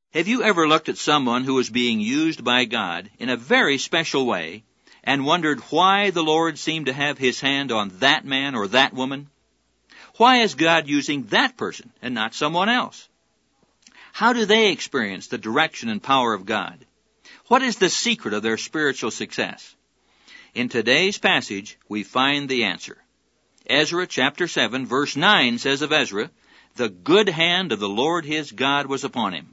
Have you ever looked at someone who was being used by God in a very special way and wondered why the Lord seemed to have His hand on that man or that woman? Why is God using that person and not someone else? How do they experience the direction and power of God? What is the secret of their spiritual success? In today's passage, we find the answer. Ezra chapter 7, verse 9 says of Ezra, "The good hand of the Lord his God was upon him."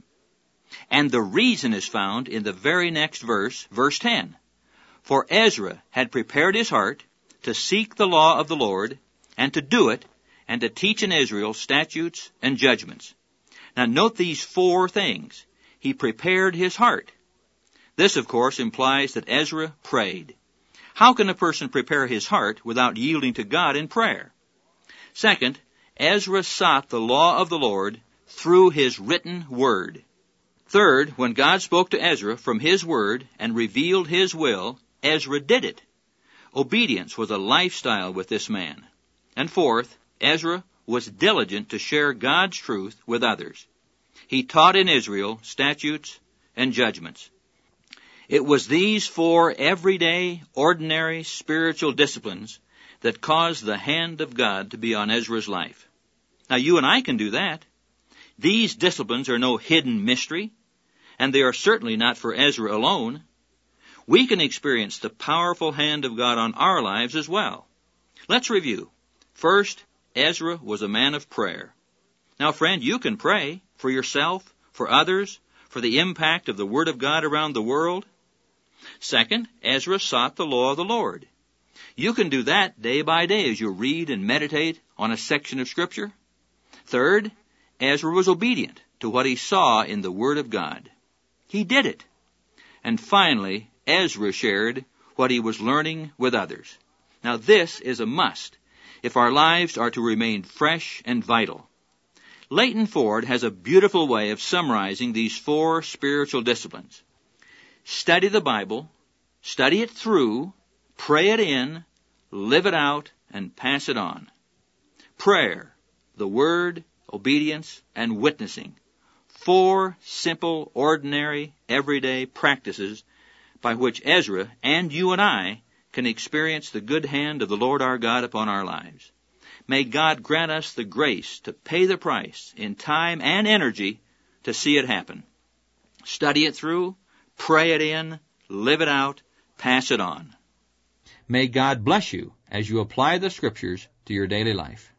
And the reason is found in the very next verse, verse 10. For Ezra had prepared his heart to seek the law of the Lord, and to do it, and to teach in Israel statutes and judgments. Now note these four things. He prepared his heart. This, of course, implies that Ezra prayed. How can a person prepare his heart without yielding to God in prayer? Second, Ezra sought the law of the Lord through his written word. Third, when God spoke to Ezra from his word and revealed his will, Ezra did it. Obedience was a lifestyle with this man. And fourth, Ezra was diligent to share God's truth with others. He taught in Israel statutes and judgments. It was these four everyday, ordinary spiritual disciplines that caused the hand of God to be on Ezra's life. Now you and I can do that. These disciplines are no hidden mystery, and they are certainly not for Ezra alone. We can experience the powerful hand of God on our lives as well. Let's review. First, Ezra was a man of prayer. Now, friend, you can pray for yourself, for others, for the impact of the Word of God around the world. Second, Ezra sought the law of the Lord. You can do that day by day as you read and meditate on a section of Scripture. Third, Ezra was obedient to what he saw in the Word of God. He did it. And finally, Ezra shared what he was learning with others. Now this is a must if our lives are to remain fresh and vital. Leighton Ford has a beautiful way of summarizing these four spiritual disciplines. Study the Bible, study it through, pray it in, live it out, and pass it on. Prayer, the Word, obedience, and witnessing. Four simple, ordinary, everyday practices by which Ezra and you and I can experience the good hand of the Lord our God upon our lives. May God grant us the grace to pay the price in time and energy to see it happen. Study it through, pray it in, live it out, pass it on. May God bless you as you apply the Scriptures to your daily life.